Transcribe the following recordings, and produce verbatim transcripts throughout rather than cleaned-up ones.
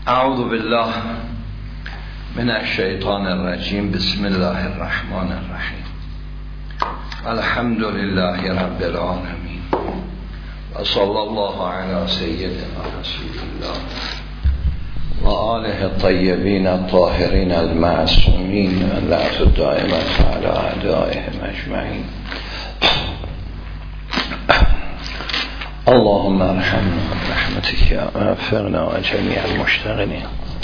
اعوذ بالله من الشیطان الرجیم. بسم الله الرحمن الرحیم. الحمد لله رب العالمین و صلی الله علی سیدنا رسول الله و آله الطیبین الطاهرین المعصومین و لعنت الدائمة علی اعدائهم اجمعین. اللهم ارحمنا برحمتك و اغفرنا و جمیع المشتغلین.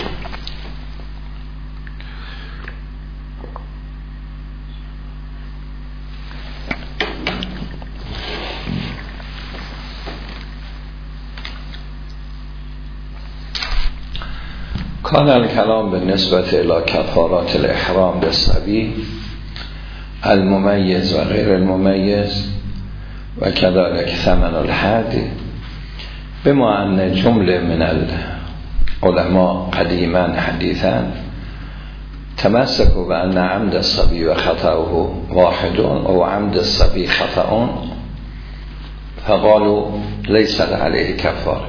کان الکلام به نسبت الی کفارات الاحرام بالصبی الممیز و غیر الممیز و کذالک ثمن الحد بما ان جمله من العلماء قدیما حدیثا تمسكوا بان عمد الصبی و خطأه واحد او عمد الصبی خطأ فقالوا ليس عليه كفاره.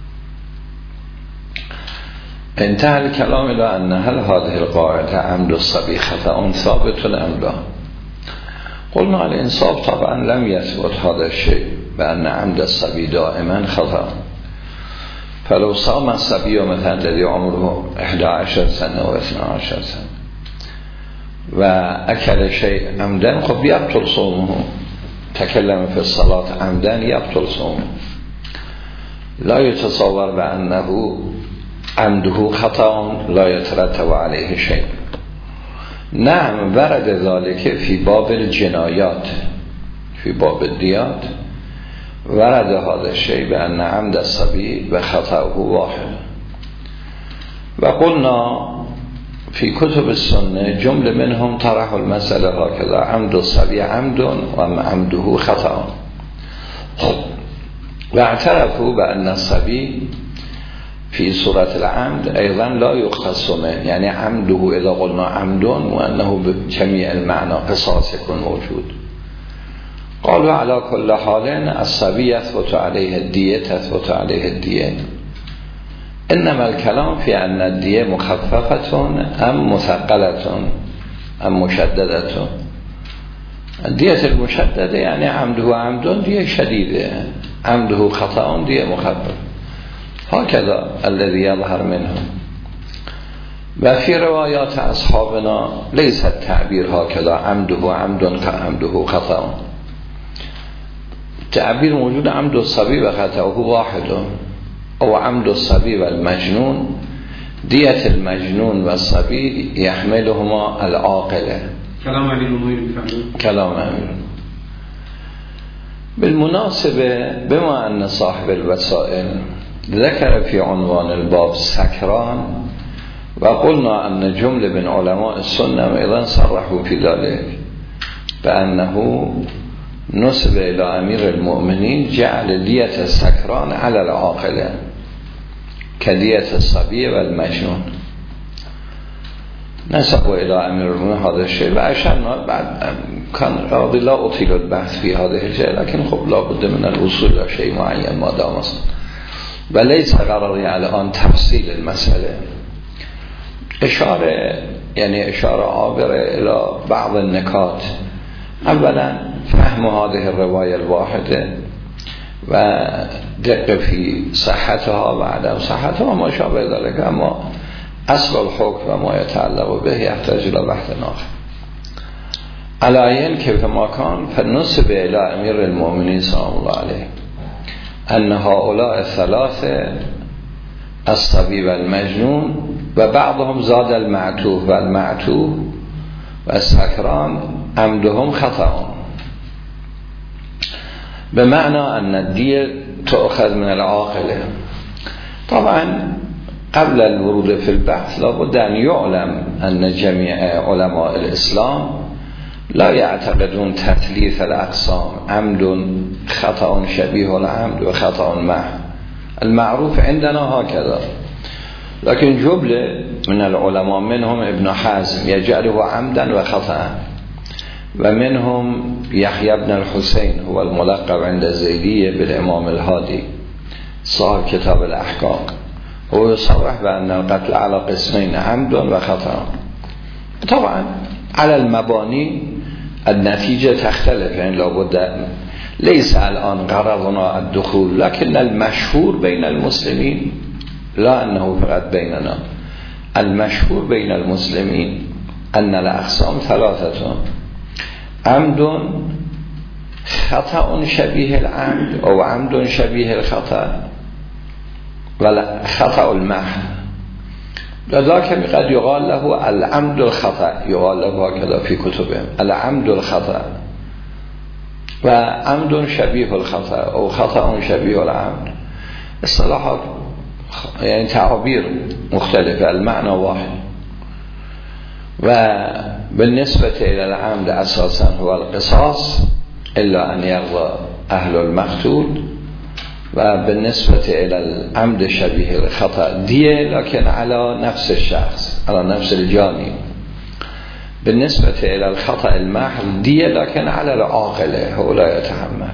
انتهى الكلام الى ان هل هذه القاعده عمد الصبي خطأ ثابت ام لا؟ قلنا الانصاف طبعا لم يثبت هذا الشيء بان عمد الصبي دائما خطأ. فلو صام الصبي مثلا الذي عمره احدى عشر سنه و اثنى عشر سنه و اكل شيء عمدا خب يبطل صومه. تكلم في الصلاه عمدا يبطل صومه. لا يتصور بانه عمده خطأ لا يترتب عليه شيء. نعم ورد ذلك في باب الجنايات في باب الديات ورد هذا الشيء بأن عمد الصبي وخطأه واحد. وقلنا في كتب السنة جملة منهم طرحوا المسألة هكذا: عمد الصبي عمد وعمده خطأ. واعترفوا بأن الصبي في صورة العمد أيضا لا يقتص منه، يعني عمده إذا قلنا عمد وأنه بجميع المعنى قصاص يكون موجود. قالوا على كل حال الصبي يثبت عليه الدية تثبت عليه الدية. إنما الكلام في أن الدية مخففة أم مثقلة أم مشددة. الدية المشددة يعني عمده عمد دية شديدة، عمده خطأ دية مخففة. هكذا الذي يظهر منهم. وفي روايات أصحابنا ليس التعبير هكذا عمده عمد كعمده خطأ. تعبير موجود عمد الصبي وخطأه واحد أو عمد الصبي والمجنون. دية المجنون والصبي يحملهما العاقلة. كلام أمير المؤمنين. كلام أمير. بالمناسبة بما أن صاحب الوسائل ذكر في عنوان الباب سكران وقلنا أن جملة من علماء السنة أيضا صرحوا في ذلك بأنه نسب إلى أمير المؤمنين جعل دية السكران على العاقلة كدية الصبي والمجنون. نسبوا إلى أمير المؤمنين هذا الشيء وأشرنا بعد كان راضي لا أطيل البحث في هذه الشيء، لكن خب لا بد من الوصول إلى شيء معين ما دام أصلا و لیس قراری الان تفصیل المسئله. اشاره یعنی اشاره عابره الى بعض النکات. اولا فهم هذه الروايه الواحده و دقه في صحتها و عدم صحتها و ما شابه ذلك. اما اصل الحکم و ما يتعلق به يحتاج الى بحث آخر. علایین که ما کان فنسب الى امیر المؤمنین سلام الله علیه ان هؤلاء الثلاثه الصبي والمجنون و بعضهم زاد المعتوه و المعتوه و السكران عمدهم خطأ بمعنى ان الدية تؤخذ من العاقله. طبعا قبل الورود في البحث لابد ان يعلم ان جميع علماء الاسلام لا يعتقدون تثليث الأقسام عمد خطأ شبيه العمد وخطأ محض. المعروف عندنا هكذا، لكن جملة من العلماء منهم ابن حزم يجعله عمدا وخطأ، ومنهم يحيى بن الحسين هو الملقب عند الزيدية بالإمام الهادي صاحب كتاب الأحكام، و يصرح بأن القتل على قسمين عمد و خطأ. طبعا على المباني النتيجة تختلف، يعني لابد ليس الآن غرضنا الدخول، لكن المشهور بين المسلمين لا أنه فقط بيننا، المشهور بين المسلمين أن الأقسام ثلاثة: عمد، خطأ شبيه العمد أو عمد شبيه الخطأ، ولا خطأ المحض. لذلك قد يقال له العمد الخطأ، يقال له هكذا في كتبهم العمد الخطأ، و عمد شبيه الخطأ أو خطأ شبيه العمد. اصطلاحات يعني تعابير مختلفة، المعنى واحد. وبالنسبة إلى العمد أساسا هو القصاص إلا أن يرضى أهل المقتول، وبالنسبة إلى العمد شبيه الخطأ دية لكن على نفس الشخص، على نفس الجاني. بالنسبة إلى الخطأ المحض دية لكن على العاقلة، هو لا يتحمل.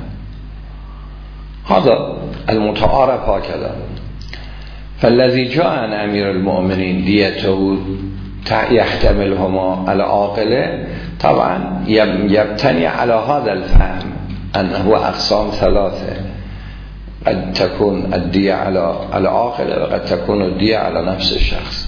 هذا المتعارف هكذا. فالذي جاء عن أمير المؤمنين ديته يحتملهما العاقلة، طبعا يبتني على هذا الفهم أنه أقسام ثلاثة، قد تكون الدية على العاقلة وقد تكون الدية على نفس الشخص.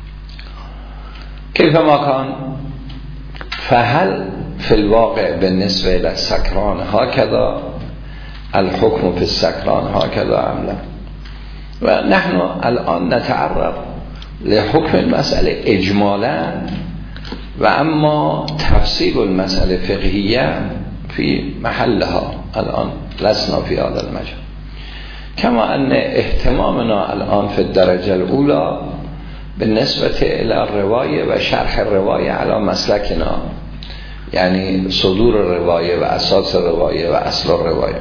كيفما كان، فهل في الواقع بالنسبة إلى السكران هكذا الحكم في السكران هكذا أم لا؟ ونحن الآن نتعرض لحكم المسألة إجمالا، وأما تفصيل المسألة فقهية في محلها الآن لسنا في هذا المجال. كما أن اهتمامنا الآن في الدرجة الأولى بالنسبة إلى الرواية وشرح الرواية على مسلكنا، يعني صدور الرواية وأساس الرواية وأصل الرواية،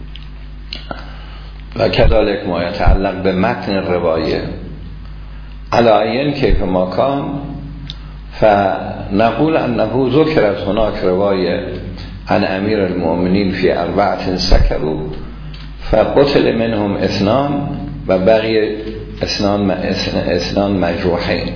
وكذلك ما يتعلق بمتن الرواية على أين كيف ما كان. فنقول أنه ذكرت هناك رواية عن أمير المؤمنين في أربعة سكروا فقتل منهم اثنان و بقي اثنان, اثنان مجروحين.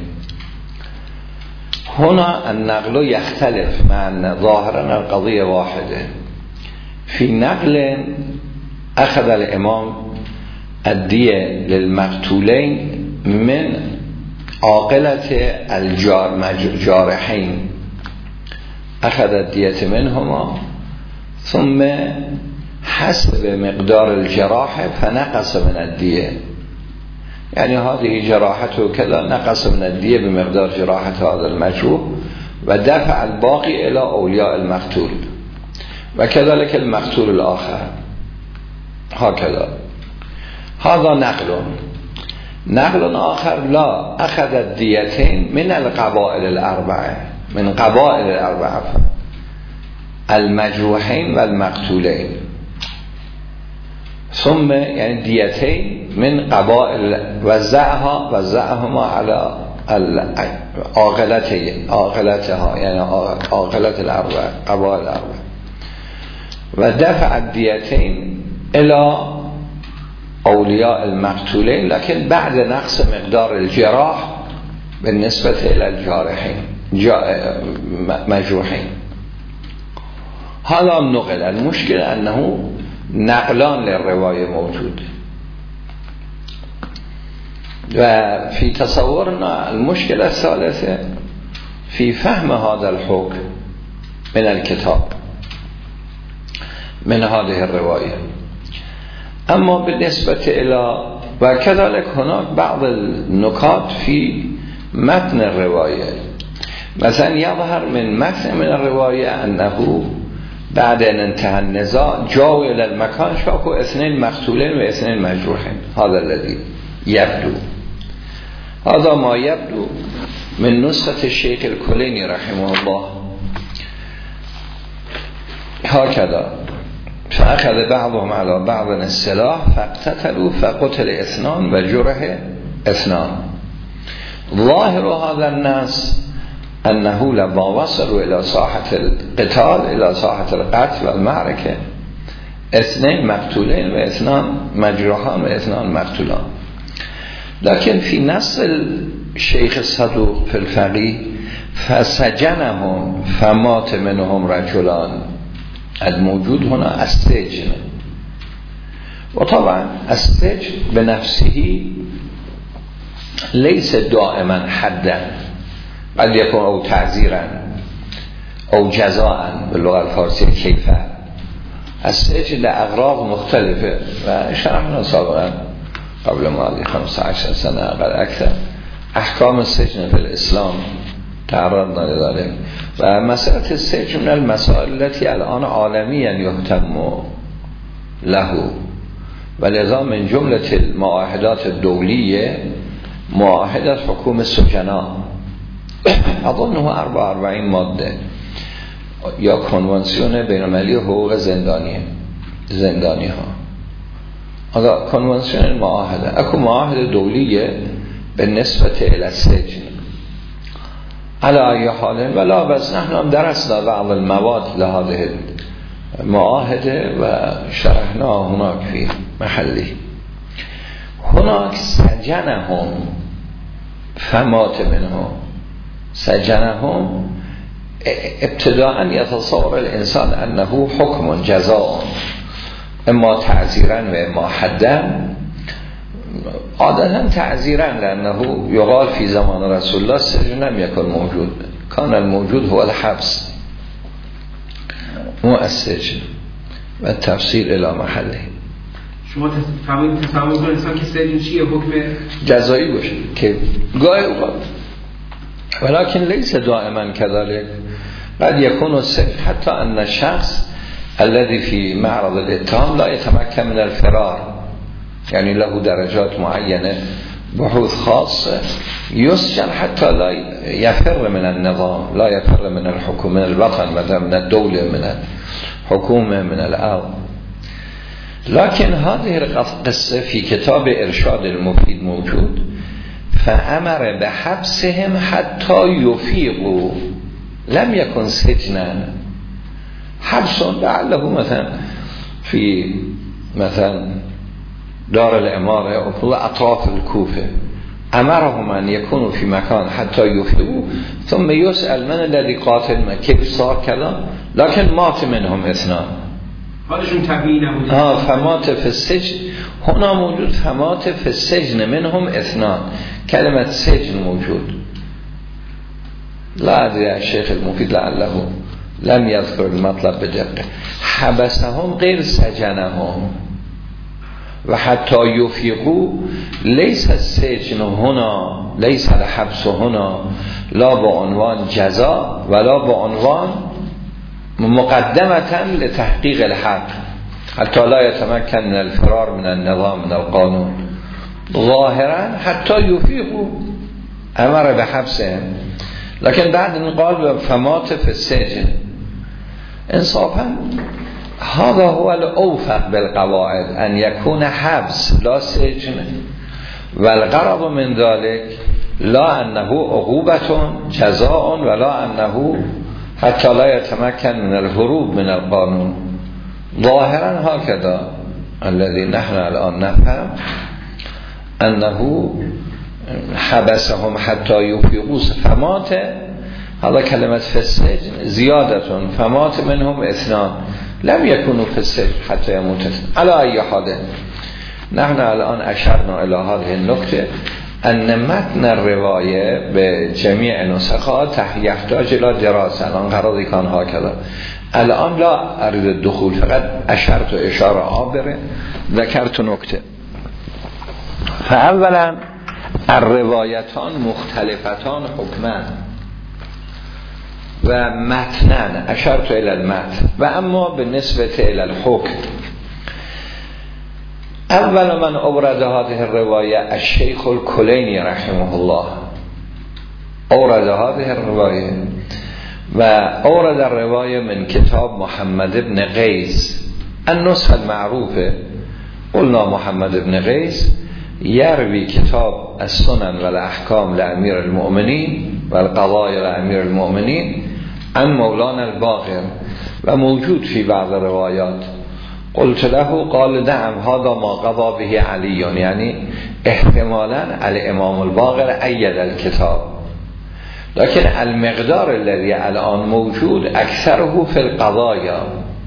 هنا النقل يختلف، مع أن ظاهرا القضية واحدة. في نقل أخذ الإمام الدية للمقتولين من عاقلة الجارحين، أخذ الدية منهما ثم حسب مقدار الجراحة فنقص من الدية، يعني هذه جراحته كذا، نقص من الدية بمقدار جراحة هذا المجروح ودفع الباقي إلى أولياء المقتول، وكذلك المقتول الآخر هكذا. هذا نقل. نقل آخر لا، أخذ الديتين من القبائل الأربعة، من قبائل الأربعة، المجروحين والمقتولين، ثم يعني ديتين من قبائل وزعها وزعهما على عاقلتها، عاقلتها يعني عاقلة الأربعة، قبائل الأربعة، ودفع الديتين إلى أولياء المقتولين، لكن بعد نقص مقدار الجراح بالنسبة إلى الجارحين مجروحين. هذا النقل. المشكلة أنه نقلان للرواية موجود، وفي تصورنا المشكلة الثالثة في فهم هذا الحكم من الكتاب، من هذه الرواية. أما بالنسبة إلى وكذلك هناك بعض النكات في متن الرواية، مثلا يظهر من متن من الرواية أنه بعد أن انتهى النزاع جاءوا إلى المكان شافوا اثنين مقتولين واثنين مجروحين. هذا الذي يبدو، هذا ما يبدو من نسخة الشيخ الكليني رحمه الله هكذا. فأخذ بعضهم على بعض السلاح فاقتتلوا فقتل اثنان وجرح اثنان. ظاهر هذا الناس أنه لما وصلوا إلى ساحة القتال، إلى ساحة القتل والمعركة، اثنين مقتولين واثنان مجروحان واثنان مقتولان. لكن في نص الشيخ الصدوق في الفقيه فسجنهم فمات منهم رجلان، الموجود هنا السجن. وطبعا السجن بنفسه ليس دائما حدا، قد يكون او تعزيرا او جزاء باللغة الفارسية كيفه. السجن لأغراض مختلفة و شرحنا سابقا قبل ماضي خمسة عشر سنة قد أكثر أحكام السجن في الإسلام تعرضنا لذلك. ومسألة السجن من المسائل التي الآن عالميا يهتم له، ولذا من جملة المعاهدات الدولية معاهدة حكوم السجناء أظنه أربعة وأربعين ماده یا کنوانسیون بین‌المللی حقوق زندانی زندانی ها. هذا کنوانسیون المعاهده. اكو معاهده دوليه بالنسبه الى السجن على اي حال، ولا بس نحن هم درسنا بعض المواد لهذه المعاهده وشرحناها هناك في محله. هناك سجنهم فمات منهم. سجنهم ابتداء يتصور الإنسان أنه حكم جزاء اما تعزيرا و اما حدا. عادة تعزيرا لأنه يقال في زمان رسول الله السجن لم يكن موجود، كان الموجود هو الحبس مو السجن، و التفسير إلى محله. شما تفهمید تصور کنید انسان که سجن چیه؟ حکم جزایی باشه که گاهی اوقات، ولكن ليس دائما كذلك. قد يكون السجن حتى أن الشخص الذي في معرض الاتهام لا يتمكن من الفرار، يعني له درجات معينة بحوث خاصة يسجن حتى لا يفر من النظام، لا يفر من الحكومة، من الوطن، من الدولة، من الحكومة، من الأرض. لكن هذه القصة في كتاب إرشاد المفيد موجود. فأمر بحبسهم حتى يفيقوا، لم يكن سجنا. حبس لعله مثلا في مثلا دار الإمارة أو في أطراف الكوفة، أمرهم أن يكونوا في مكان حتى يفيقوا، ثم يسأل من الذي قاتل، كيف صار كذا، لكن مات منهم اثنان. آه فمات في السجن هنا موجود، فمات في السجن منهم اثنان. كلمة سجن موجود. لا أدري الشيخ المفيد لعله لم يذكر المطلب بدقة. حبسهم غير سجنهم. وحتى يفيقوا ليس السجن هنا، ليس الحبس هنا لا بعنوان جزاء ولا بعنوان مقدمة لتحقيق الحق، حتى لا يتمكن من الفرار من النظام، من القانون. ظاهرا حتى يفيقوا أمر بحبسهم، لكن بعد ان قال فمات في السجن. انصافا هذا هو الأوفق بالقواعد، أن يكون حبس لا سجن، والغرض من ذلك لا أنه عقوبة جزاء ولا أنه حتى لا يتمكن من الهروب من القانون. ظاهرا هكذا الذي نحن الآن نفهم أنه حبسهم حتى يفيقوا. فمات هذا كلمة في السجن زيادة، فمات منهم اثنان لم يكونوا في السجن حتى يموت. على أي حال نحن الآن أشرنا إلى هذه النقطة أن متن الرواية بجميع نسخات يحتاج إلى دراسة. الآن قراري كان هكذا. الآن لا أريد الدخول، فقط أشرت إشارة عابرة، ذكرت نقطة. فأولا الروايتان مختلفتان حكما و متنان، أشرت إلى المتن. و أما بالنسبة إلى الحكم، أول من أورد هذه الرواية الشيخ الكليني رحمه الله، أورد هذه الرواية، وأورد الرواية من كتاب محمد بن قيس. النسخة المعروفة قلنا محمد بن قيس يروي كتاب السنن والأحكام لأمير المؤمنين والقضايا لأمير المؤمنين عن مولانا الباقر، وموجود في بعض الروايات قلت له قال نعم هذا ما قضا به علی، یعنی احتمالا الامام الباقر اید الكتاب، لكن المقدار الذي الان موجود اکثره في القضايا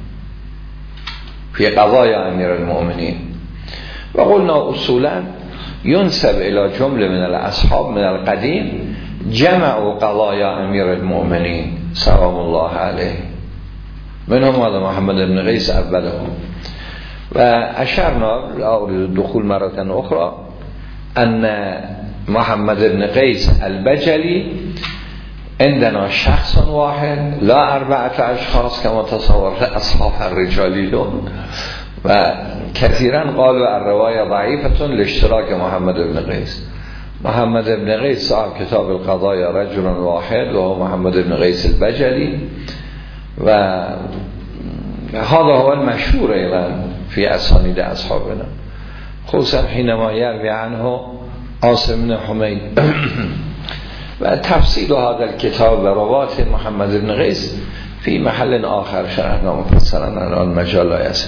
في قضايا امیر المؤمنین. و قلنا اصولا ينسب الى جمله من الاصحاب من القدیم جمع قضايا امیر المؤمنین سلام الله علیه، منهم هذا محمد بن قیس اولهم. و اشرنا دخول مرة اخرى ان محمد بن قیس البجلی عندنا شخص واحد لا اربعه اشخاص كما تصورت اصحاب الرجالی لهم، و كثيرا قالوا الرواية ضعيفة لاشتراك محمد بن قیس. محمد بن قیس صاحب کتاب القضايا رجل واحد وهو محمد بن قیس البجلی، و هذا هو المشهور ايضا في اسانید اصحابنا، خصوصا حينما يروي عنه عاصم بن حمید. و تفصیل هذا الكتاب و روات محمد بن قیس في محل آخر شرحنا مفصلا الان مجال لا يسع.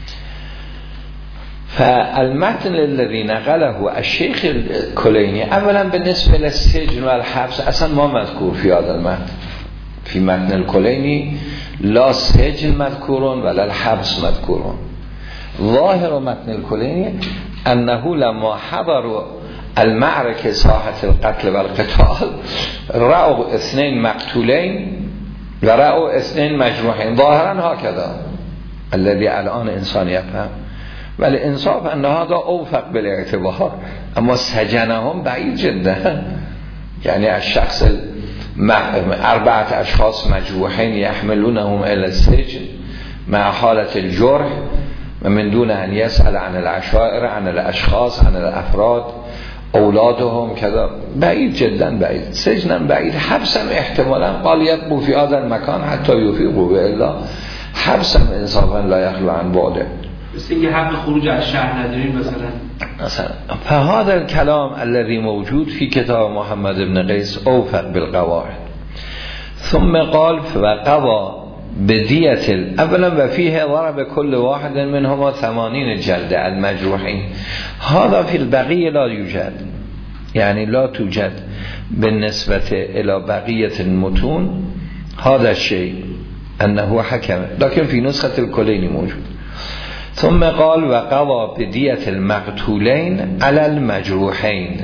فالمتن الذي نقله الشيخ الكليني اولا بالنسبه للسجن والحبس اصلا ما مذكور في هذا المتن، في متن الكليني لا سجن مذكور ولا الحبس مذكور. ظاهر متن الكليني انه لما حضروا المعركه ساحه القتل والقتال رأوا اثنين مقتولين و رأوا اثنين مجروحين، ظاهرا هكذا الذي الان انسان يفهم، ولی انصاف ان هذا اوفق بالاعتبار، اما سجنهم بعید جدا، یعنی الشخص اربعه اشخاص مجروحين يحملونهم الى السجن مع حالة الجرح و من دون ان يسأل عن العشائر عن الاشخاص عن الافراد اولادهم كذا، بعید جدا بعید. سجنم بعید، حبسم احتمالا قال يبقوا في هذا المكان حتى يفيقوا بالله، حبسم انصافا لا يخلو عن بعده. مثل اینکه حق خروج از شهر نداریم مثلا مثلا. فهذا الكلام الذي موجود في كتاب محمد بن قيس اوفق بالقواعد. ثم قال وقضى بدية اولا وفيه ضرب كل واحد منهما ثمانين جلدة المجروحين، هذا في البقية لا يوجد، يعني لا توجد بالنسبة إلى بقية المتون هذا الشيء أنه حكم، لكن في نسخة الكليني موجود. ثم قال وقضى بدية المقتولين على المجروحين،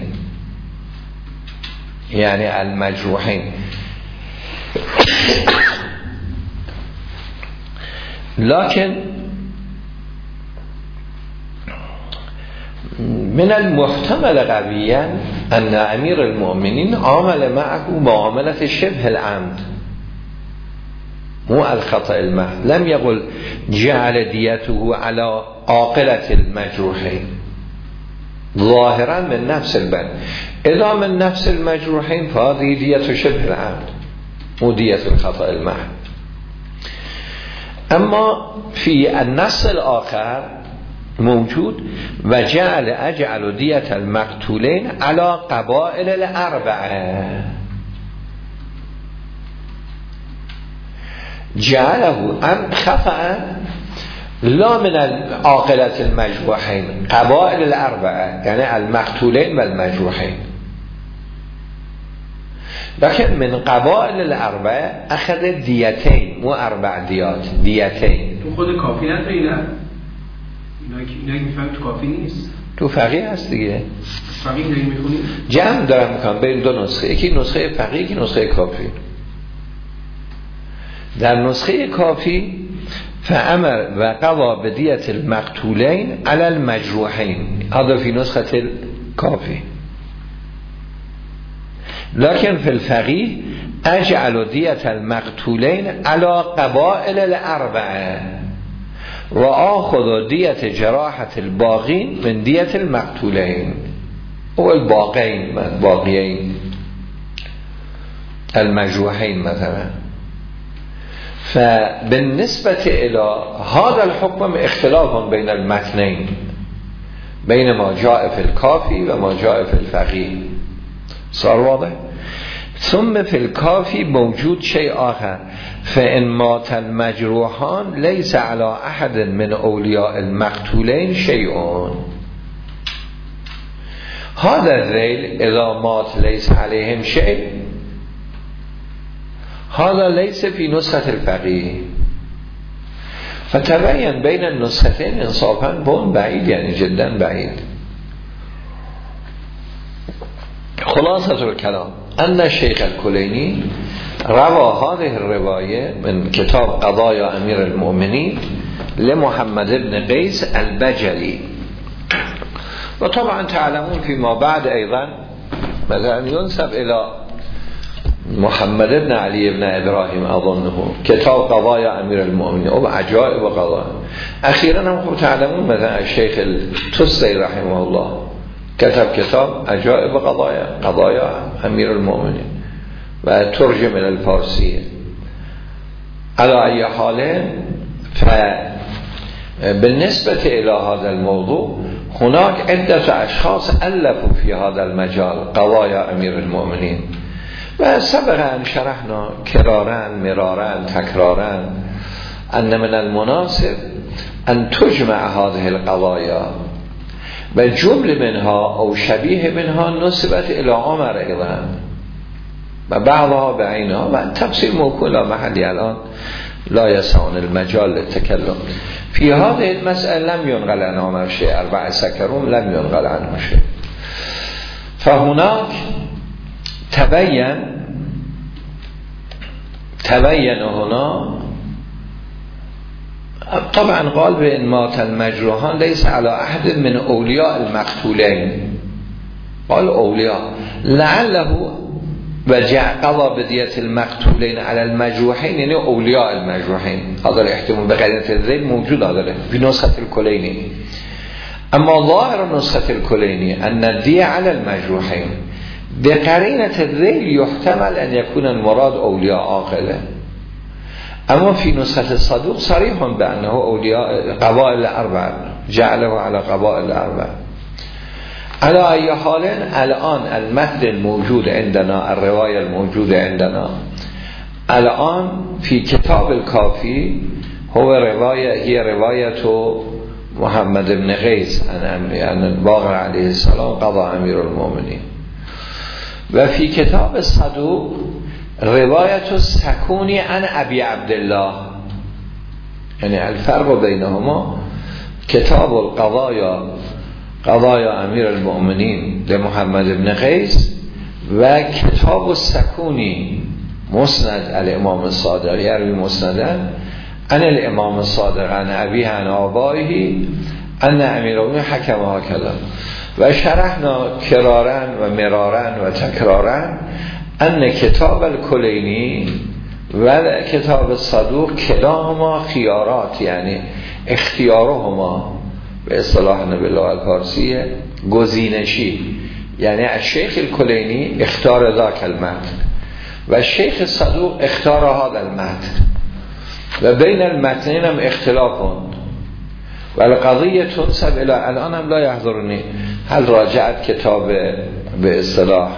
يعني المجروحين. لكن من المحتمل قويا أن أمير المؤمنين عامل معه معاملة شبه العمد مو الخطأ المحض، لم يقل جعل ديته على عاقلة المجروحين، ظاهرا من نفس البن، إذا من نفس المجروحين فهذه دية شبه العمد مو دية الخطأ المحض. أما في النص الآخر موجود وجعل أجعل دية المقتولين على قبائل الأربعة، جعله أم خفأ لا من عاقلة المجروحين قبائل الأربعة، يعني المقتولين والمجروحين، لكن من قبائل الأربعة أخذ ديتين مو أربع ديات، ديتين. تو خود کافی نه تو اینا اینا که میفهم تو کافی نیست، تو فقیه هست دیگه، فقیه داری میخونی؟ جمع دارم میکنم بین دو نسخه، یکی نسخه فقیه یکی نسخه کافی. در نسخه کافی فامر و قضا بدیت المقتولین علی المجروحین، هذا في نسخه الكافي. لكن في الفقيه اجعل دیت المقتولین علی قبائل الاربعه و آخذ دیت جراحة الباقین من دیت المقتولین او الباقین باقیین المجروحین مثلا. فبالنسبة إلى هذا الحكم اختلاف بين المتنين، بين ما جاء في الكافي وما جاء في الفقيه، صار واضح؟ ثم فی الکافی موجود شیء آخر فإن مات المجروحان لیس علی احد من اولیاء المقتولین شیء. هذا الذیل اذا مات لیس علیهم شیء هذا لیس فی نسخة الفقیه. فتبین بین النسختین انصافا بون بعید، یعنی جدا بعید. خلاصة الكلام ان الشيخ الكليني روى هذه الرواية من كتاب قضايا امير المؤمنين لمحمد بن قيس البجلي. وطبعا تعلمون فيما بعد ايضا مثلا ينسب الى محمد بن علي بن ابراهيم اظنه كتاب قضايا امير المؤمنين او عجائب وقضايا. اخيرا هم تعلمون مثلا الشيخ التستي رحمه الله كتب كتاب عجائب قضايا قضايا امير المؤمنين وترجم الى الفارسية. على اي حال فبالنسبة الى هذا الموضوع هناك عدة اشخاص الفوا في هذا المجال قضايا امير المؤمنين، و سبق ان شرحنا كرارا مرارا تكرارا ان من المناسب ان تجمع هذه القضايا و جمله منها او شبیه منها نسبت الى عمر ايضا و بعضها بعینها و تفسیر موکول محلی الان لا يسعون المجال للتكلم في هذه المسألة. لم ينقل عن عمر شيء، اربع سكرون لم ينقل عنه شيء. فهناك تبين تبين هنا طبعا قال بإن مات المجروحان ليس على أحد من أولياء المقتولين، قال أولياء لعله وجع قضى بدية المقتولين على المجروحين، يعني أولياء المجروحين. هذا الاحتمال بقرينة الذيل موجود هذا في نسخة الكليني. أما ظاهر نسخة الكليني أن الدية على المجروحين بقرينة الذيل يحتمل أن يكون المراد أولياء عاقلة. اما في نسخة الصدوق صريح بأنه أولياء قبائل الأربع، جعله على قبائل الأربع. على أي حال الآن المتن الموجود عندنا، الرواية الموجودة عندنا الآن في كتاب الكافي هو رواية هي رواية محمد بن قيس عن الباقر عليه السلام قضى أمير المؤمنين. وفي كتاب الصدوق رواية السكوني عن أبي عبد الله، يعني الفرق بينهما كتاب القضايا قضايا أمير المؤمنين لمحمد بن قيس وكتاب السكوني مسند الإمام الصادق يروي مسندا عن الإمام الصادق عن أبيه عن آبائه أن أمير المؤمنين حكم هكذا. وشرحنا كرارا ومرارا وتكرارا أن كتاب الكليني و کتاب الصدوق کلاهما خیارات، یعنی اختیارهما به اصطلاح نبی الله الفارسیه گزینشی، یعنی الشیخ الکلینی اختار ذاک المتن و الشیخ الصدوق اختار هذا المتن و بین المتنین هم اختلافون و القضیه تنسب الى الان هم لا يحضرني هل راجعت کتاب به اصطلاح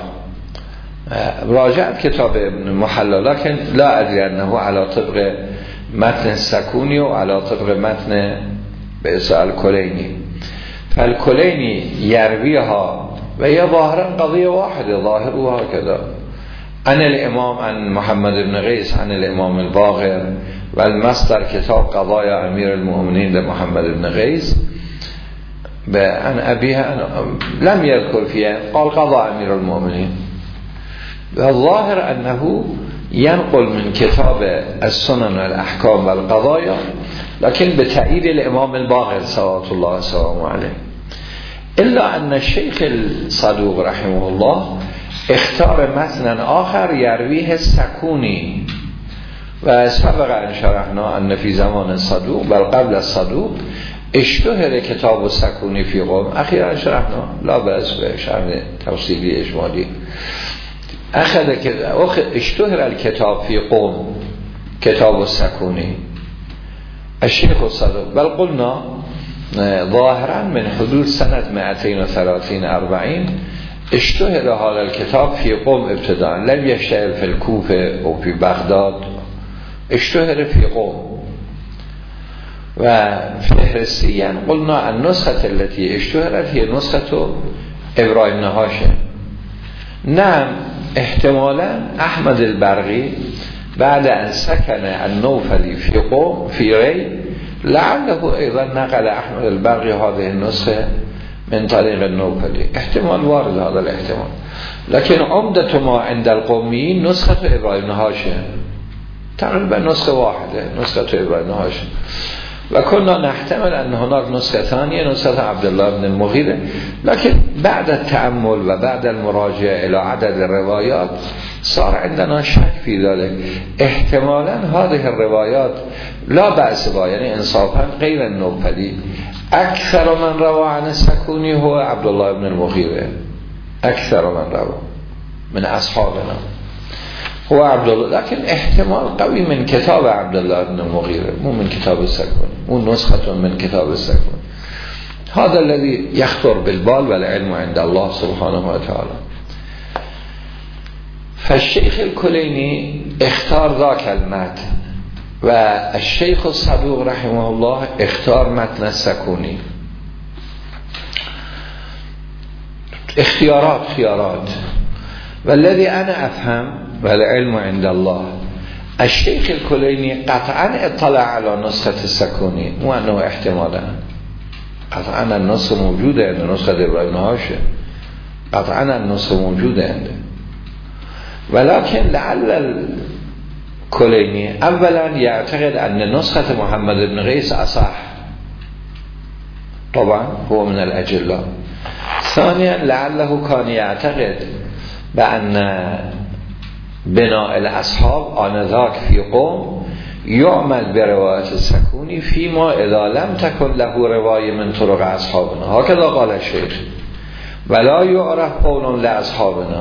راجعت کتاب ابن محلل لكن لا ادري انه على طبق متن السكوني و على طبق متن به اصطلاح الكليني. فالكليني يرويها وهي ظاهرا قضية واحدة ظاهرها كذا عن الامام عن محمد بن قيس عن الامام الباقر والمصدر كتاب قضايا امير المؤمنين لمحمد بن قيس عن ابيها لم يذكر فيها قال قضى امير المؤمنين. والظاهر أنه ينقل من كتاب السنن والأحكام والقضايا لكن بتأييد الإمام الباقر صلوات الله وسلامه عليه. إلا أن الشيخ الصدوق رحمه الله اختار متنا آخر يرويه السكوني و سبق أن شرحنا أن في زمان الصدوق بل قبل الصدوق اشتهر كتاب السكوني في قوم. أخيرا شرحنا لا بأس بشرح تفصيلي إجمالي أخذ اشتهر الكتاب في قوم كتاب السكوني الشيخ الصدوق بل قلنا ظاهرا من حدود سنة مئتين وثلاثين أربعين اشتهر حال الکتاب فی قوم ابتداء لم یشتهر فی الکوفه او فی بغداد، اشتهر فی قوم. و فهرستیاً قلنا النسخه التي اشتهرت هي نسخه ابراهیم نهاشه. نعم احتمالا احمد البرقی بعد ان سکن النوفلی فی قوم فی غی لعله ایضا نقل احمد البرقی هذه النسخه من طریق النوفلی، احتمال وارد هذا الاحتمال، لكن عمدت ما عند القومیین نسخه ابراهیم نهاشه، تقریبا نسخه واحده، نسخه ابراهیم نهاشه. و كنا نحتمل ان هناك نسخه ثانيه نسخه عبدالله بن المغیره، لكن بعد التأمل و بعد المراجعه الى عدد الروايات صار عندنا شك في ذلك. احتمالا هذه الروايات لا بأس بها، يعني انصافا غير النوفلی. اکثر من روى عن السکونی هو عبدالله بن المغیره، اکثر من روى من اصحابنا هو عبدالله، لكن احتمال قوي من كتاب عبدالله بن المغيرة مو من كتاب السكون، مو نسخة من كتاب السكون. هذا الذي يخطر بالبال والعلم عند الله سبحانه وتعالى. فالشيخ الكليني اختار ذاك المتن والشيخ الصدوق رحمه الله اختار متن السكوني. اختيارات خيارات. والذي أنا أفهم والعلم عند الله الشيخ الكليني قطعا اطلع على نسخة السكوني، مو أنه احتمالا، قطعا النسخة موجودة عنده، نسخة إبراهيم نهاشه قطعا النسخة موجودة عنده. ولكن لعل الكليني اولا يعتقد أن نسخة محمد بن قيس أصح، طبعا هو من الأجلاء. ثانيا لعله كان يعتقد بأن بناء الأصحاب آنذاك في قوم يعمل برواية السكوني فيما إذا لم تكن له رواية من طرق أصحابنا، هكذا قال الشيخ، ولا يعرف قول لأصحابنا.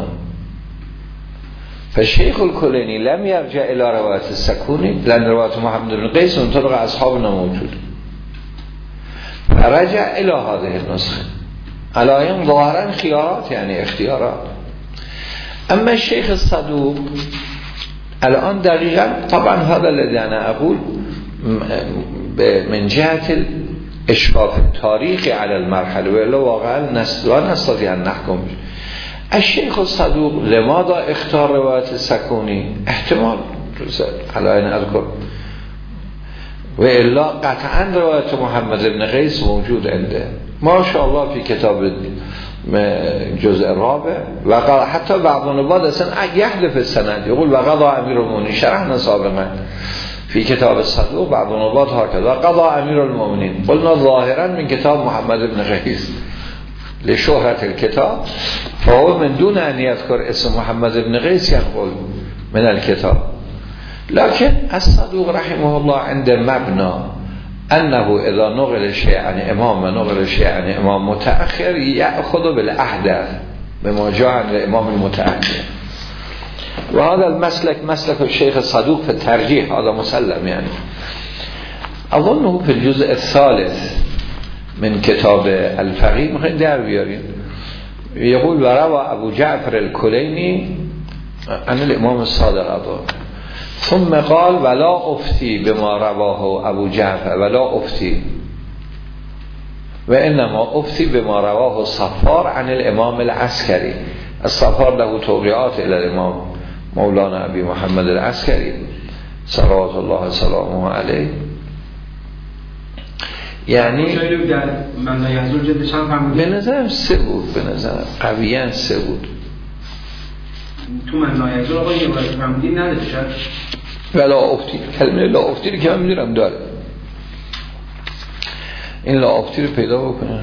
فالشيخ الكليني لم يرجع إلى رواية السكوني لأن رواية محمد بن قيس من طرق أصحابنا موجود، فرجع إلى هذه النسخة على ظاهرا خيارات يعني اختيارات. اما الشيخ الصدوق الان دقیقا طبعا هذا الذي انا اقول من جهة الاشراف التاريخي على المرحله، ولا واقعا لا نستطيع ان نحكم. الشيخ الصدوق لماذا اختار رواية السكوني؟ احتمال على ان اذكر، وإلا قطعا رواية محمد بن قيس موجود عنده ما شاء الله في كتاب جزء الرابع، وقال حتى بعض النبات اصلا يحذف السند يقول وقضى امير المؤمنين، شرحنا سابقا في كتاب الصدوق بعض النبات هكذا قضى امير المؤمنين، قلنا ظاهرا من كتاب محمد بن قيس لشهرة الكتاب، فهو من دون ان يذكر اسم محمد بن قيس يقول من الكتاب. لكن الصدوق رحمه الله عند مبنى أنه إذا نقل شيء عن إمام ونقل شيء عن إمام متأخر يأخذ بالأحدث بما جاء عن الإمام المتأخر. وهذا المسلك مسلك الشيخ الصدوق في الترجيح، هذا مسلم يعني. أظنه في الجزء الثالث من كتاب الفقيه مخين در بيارين يقول وروى أبو جعفر الكليني عن الإمام الصادق أظن، ثم قال ولا افتي بما رواه ابو جعفر ولا افتي وانما افتي بما رواه الصفار عن الامام العسكري. الصفار له توقيعات الى الامام مولانا ابي محمد العسكري صلوات الله سلامه عليه. یعنی به نظرم سه بود، به نظرم قویاً سه بود. تو من نایزور آقا یه باید فهمدی نداره شد ولا افتی، کلمه لا افتی رو که من میدونم داره، این لا افتی رو پیدا بکنه.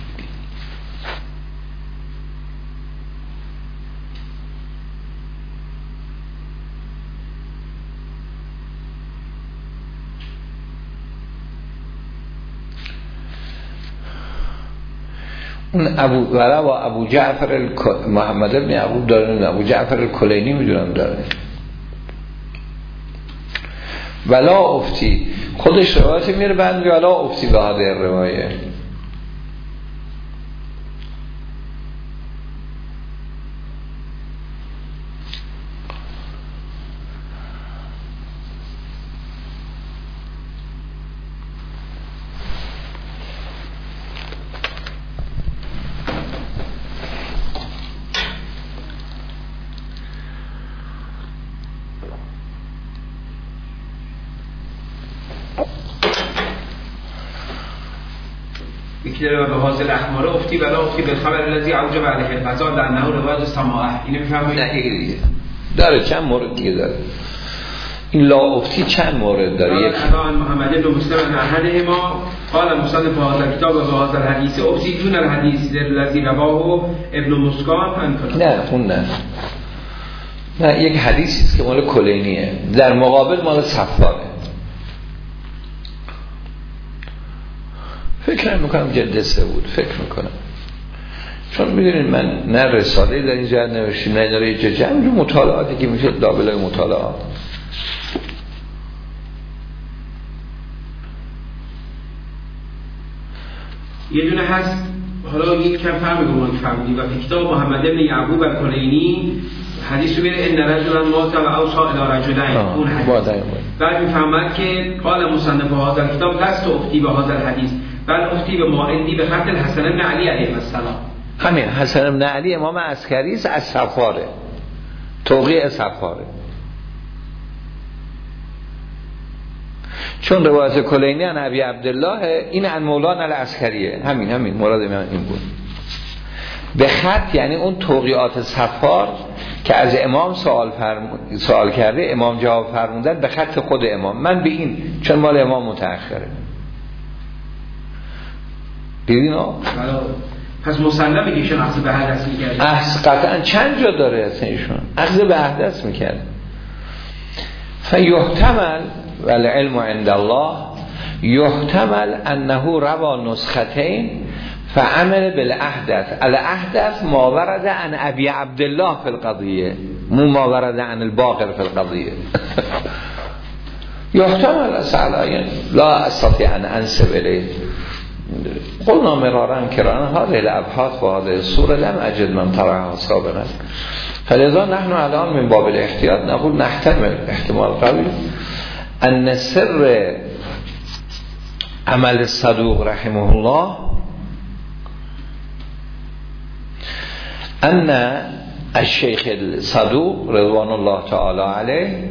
اون ابو ولا و ابو جعفر محمد بن یعقوب داره، ابو جعفر الکلینی میدونم داره. ولا افتی خودش روایت میره بعد ولا افتی به هذه روایه. یکی داره به حاضر احماره افتی بلا افتی به خبر الذی اوجب علیه القضاء لانه روایت سماعه. اینو میفهمید؟ نه دیگه داره چند مورد دیگه داره. این لا افتی چند مورد داره. یک الان محمد بن مسلم احد ما قال مصنف هذا الكتاب و هذا الحديث افتی دون الحديث الذي رواه ابن مسکان انکر. نه اون نه نه یک حدیثی است که مال کلینیه در مقابل مال صفاره. فکر میکنم جدسه بود، فکر میکنم، چون میدونید من نه رساله در این جهت نوشتیم نه داره یه جمع مطالعاتی که میشه لابلای مطالعات. یه دونه هست حالا یک کم فرق میگم که فرمودی و فی کتاب محمد بن یعقوب الکلینی حدیث رو میره ان رجلا مات و اوصى الى رجلین، اون حدیث بعد میفهمد که قال مصنف هذا الكتاب لست افتی به هذا الحديث بل افتی به ما عندي به خط الحسن بن علی علیه السلام. همین حسن بن علی امام عسکری است، از صفاره، توقیع صفاره. چون روایت کلینی عن ابی عبدالله این عن مولانا العسکریه، همین همین مراد من این بود. به خط یعنی اون توقیعات صفار که از امام سوال فرم... سوال کرده امام جواب فرمودن به خط خود امام. من به این چون مال امام متأخره دیدین ها؟ پس مسلمه که ایشون اخذ به حدث میکرد. اخذ قطعا چند جا داره اصلا ایشون اخذ به حدث میکرد. فیحتمل والعلم عند الله یحتمل انه روا نسختین فعمل بالاحدث. الاحدث ما ورد عن ابی عبدالله فی القضیه مو ما ورد عن الباقر فی القضیه. یحتمل اصلا یعنی لا استطيع ان انسب الیه. قلنا مرارا کران هذه الابحاث و هذه الصوره لم اجد من طرحها سابقا فلذا نحن الان من باب الاحتیاط نقول نحتمل احتمال قوی ان سر عمل الصدوق رحمه الله ان الشیخ الصدوق رضوان الله تعالی علیه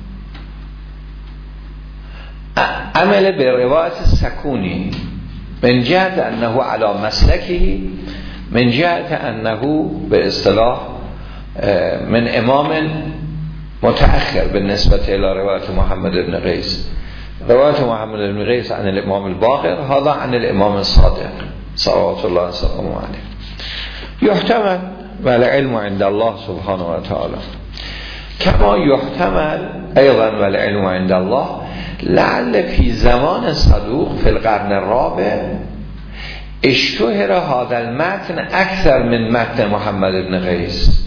عمل به روایت سکونی من جهت انه علی مسلکه من جهت انه به اصطلاح من امام متأخر بالنسبة الى روایت محمد بن قیس. روایت محمد بن قیس عن الامام الباقر هذا عن الامام الصادق صلوات الله وسلامه علیه. يحتمل والعلم عند الله سبحانه وتعالى كما يحتمل ايضا والعلم عند الله لعل في زمان صدوق في القرن الرابع اشتهر هذا المتن اكثر من متن محمد بن قیس،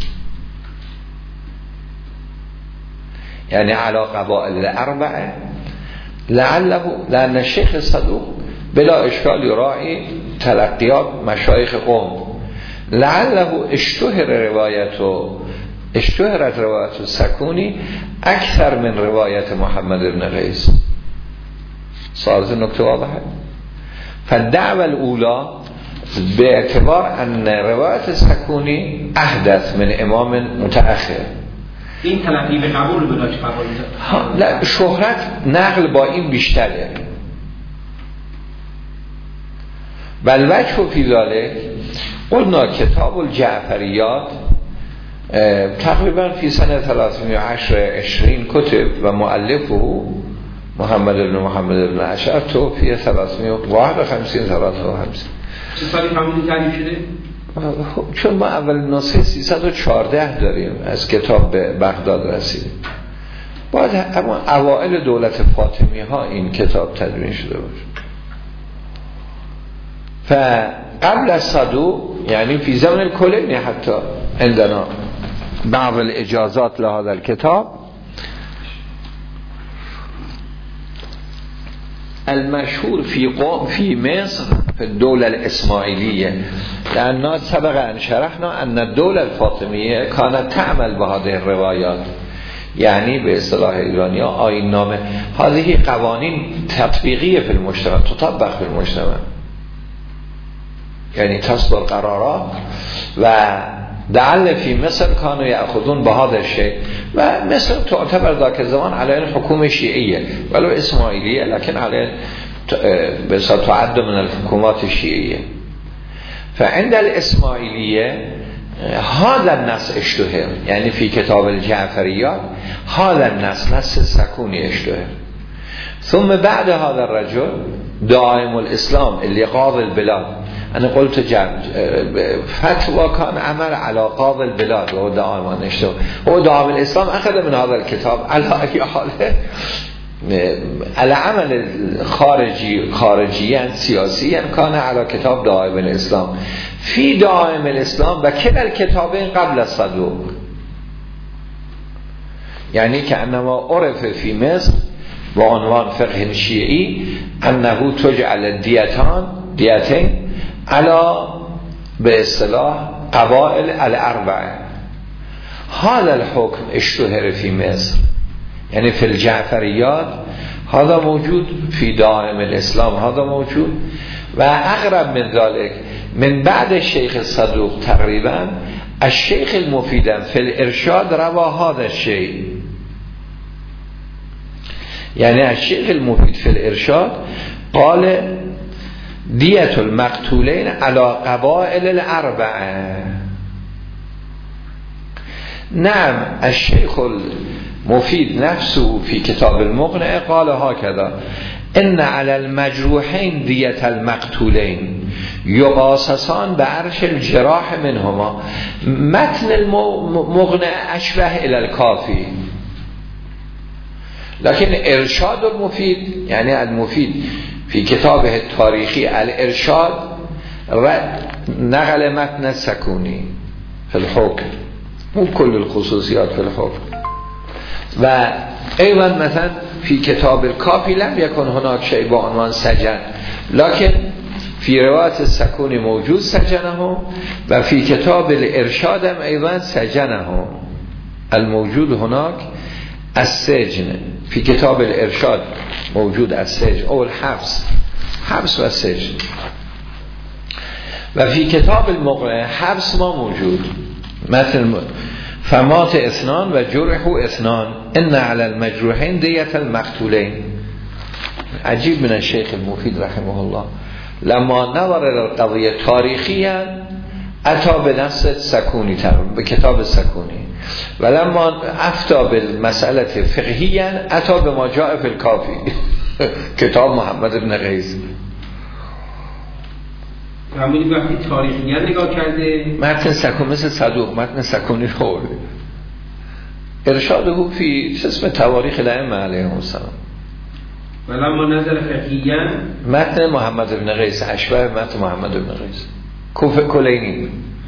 يعني على قبائل الاربعه لعله لأن الشيخ الصدوق بلا اشكال يراعي تلقيات مشايخ قوم لعله اشتهر روايته اشتهرت روایت السکونی اکثر من روایت محمد بن قیس. صارت نکته واضحه. فالدعوه الاولى باعتبار ان روایت السکونی احدث من امام متأخر. این تلقی به قبول بلا چه قبول داره؟ نه شهرت نقل با این بیشتره. والوجه فی ذلک قلنا کتاب الجعفریات تقریبا فی سنه ثلاثمائة وعشرين کتب و مؤلفه محمد بن محمد بن اشعر توفی ثلاثمائة وواحد وخمسين ثلاثة وخمسين. چه سالی فهمیدین تعریف شده؟ چون ما اول نسخه سیصد و چهارده داریم از کتاب به بغداد رسیدیم. باید اما اوائل دولت فاطمی ها این کتاب تدوین شده باشه. فقبل از صدوق یعنی فی زمن الکلینی حتی عندنا بعض الاجازات لهذا الكتاب المشهور في قوم في مصر في الدولة الإسماعيلية لأن سبق أن شرحنا أن الدولة الفاطمية كانت تعمل بهذه الروايات يعني باصطلاح ایرانی‌ها آیین نامه هذه قوانين تطبیقیه في المجتمع تطبق في المجتمع يعني تصدر قرارات و دعل فی مصر کانو یأخذون به هذا الشيء و مصر تعتبر ذاك الزمان علیه حکومت شیعیه ولو اسماعیلیه لكن علیه به صورت تعد من الحکومات شیعیه. فعند الاسماعیلیه هذا النص اشتهر، یعنی فی کتاب الجعفریات هذا النص نص سکونی اشتهر. ثم بعد هذا الرجل دائم الاسلام اللي قاضي البلاد، انا قلت فتوى كان عمل على قاضي البلاد وهو دائم اشتهر، هو دائم الاسلام اخذ من هذا الكتاب على اي حاله العمل خارجي خارجيا سياسيا كان على كتاب دائم الاسلام في دائم الاسلام و كلا الكتابين قبل الصدوق، يعني كأنما عرف في مصر بعنوان فقه شيعي أنه تجعل الديتان ديتين على باصطلاح قبائل الأربعة. هذا الحكم اشتهر في مصر، يعني في الجعفريات هذا موجود، في دائم الإسلام هذا موجود، و اقرب من ذلك من بعد الشيخ الصدوق تقريبا الشيخ المفيد في الإرشاد روى هذا الشيء، يعني الشيخ المفيد في الإرشاد قال دية المقتولين على قبائل الأربعة. نعم الشيخ المفيد نفسه في كتاب المغنى قال هكذا إن على المجروحين دية المقتولين يقاصصان بعرش الجراح منهما. متن المغنى أشبه إلى الكافي، لكن إرشاد المفيد يعني المفيد في كتابه التاريخي الإرشاد نقل متن السكوني في الحكم، مو كل الخصوصيات في الحكم. و أيضا مثلا في كتاب الكافي لم يكن هناك شيء بعنوان سجن، لكن في رواية السكوني موجود سجنه، و في كتاب الإرشاد أيضا سجنه الموجود هناك السجن. في كتاب الإرشاد موجود السجن أو الحبس، حبس و السجن. و في كتاب المغنى حبس ما موجود، مثل فمات اثنان و جرحوا اثنان ان على المجروحين دية المقتولين. عجيب من الشيخ المفيد رحمه الله لما نظر القضية تاريخيا اتى بنص سكوني به کتاب السكوني، ولما افتى بالمسألة فقهيا اتى بما جاء في الكافي کتاب محمد بن قیس. همونی وقتی تاریخیاً نگاه کرده متن سکون مثل صدوق متن سکونی رو ارشاد او فی اسم تواریخ الائمه علیهم السلام، ولما نظر فقهیاً متن محمد بن قیس اشبه متن محمد بن قیس کوفه کلینی.